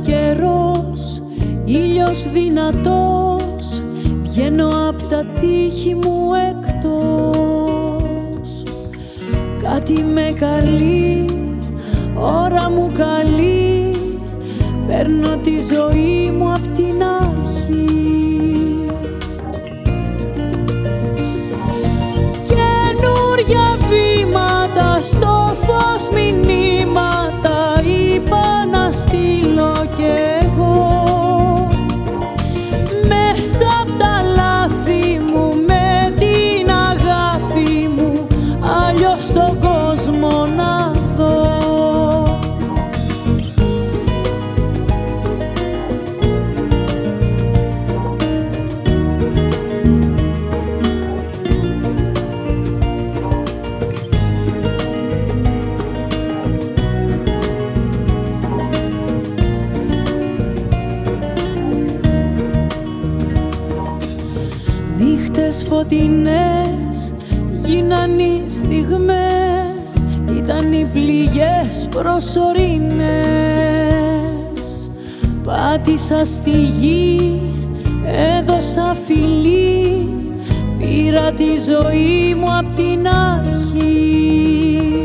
καιρός, ήλιος δυνατός, βγαίνω απ' τα τείχη μου εκτός. Κάτι με καλεί, ώρα μου καλεί, παίρνω τη ζωή μου απ' την αρχή. Καινούρια βήματα στο φως, μηνύματα είπα να στείλω κι εγώ. Μέσα απ' τα λάθη μου, με την αγάπη μου, αλλιώς τον κόσμο να δω. Νύχτες φωτεινές γίναν οι στιγμές, ήταν οι πληγές προσωρινές. Πάτησα στη γη, έδωσα φιλί, πήρα τη ζωή μου απ' την αρχή.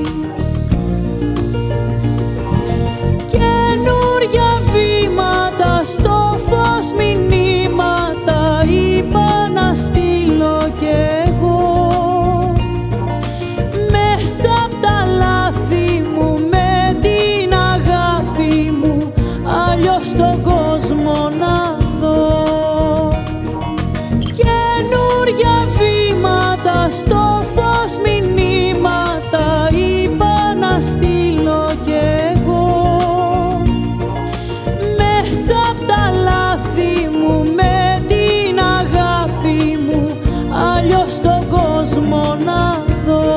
Καινούρια βήματα στο φως, μηνύματα είπα να στείλω κι εγώ. Μέσα απ' τα λάθη μου, με την αγάπη μου, αλλιώς τον κόσμο να δω. Καινούρια βήματα στο φως, μηνύματα είπα να στείλω κι εγώ. Μέσα απ' τα λάθη μου, με την αγάπη μου, αλλιώς τον κόσμο να δω.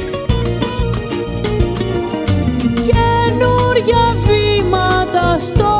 Καινούρια βήματα στο